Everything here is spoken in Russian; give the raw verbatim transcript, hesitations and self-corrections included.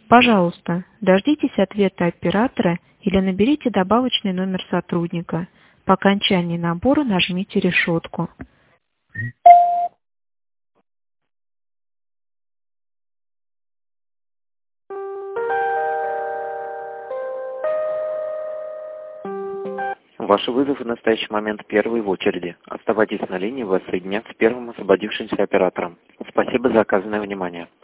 Пожалуйста, дождитесь ответа оператора или наберите добавочный номер сотрудника. По окончании набора нажмите решетку. Ваш вызов в настоящий момент первый в очереди. Оставайтесь на линии, вас соединят с первым освободившимся оператором. Спасибо за оказанное внимание.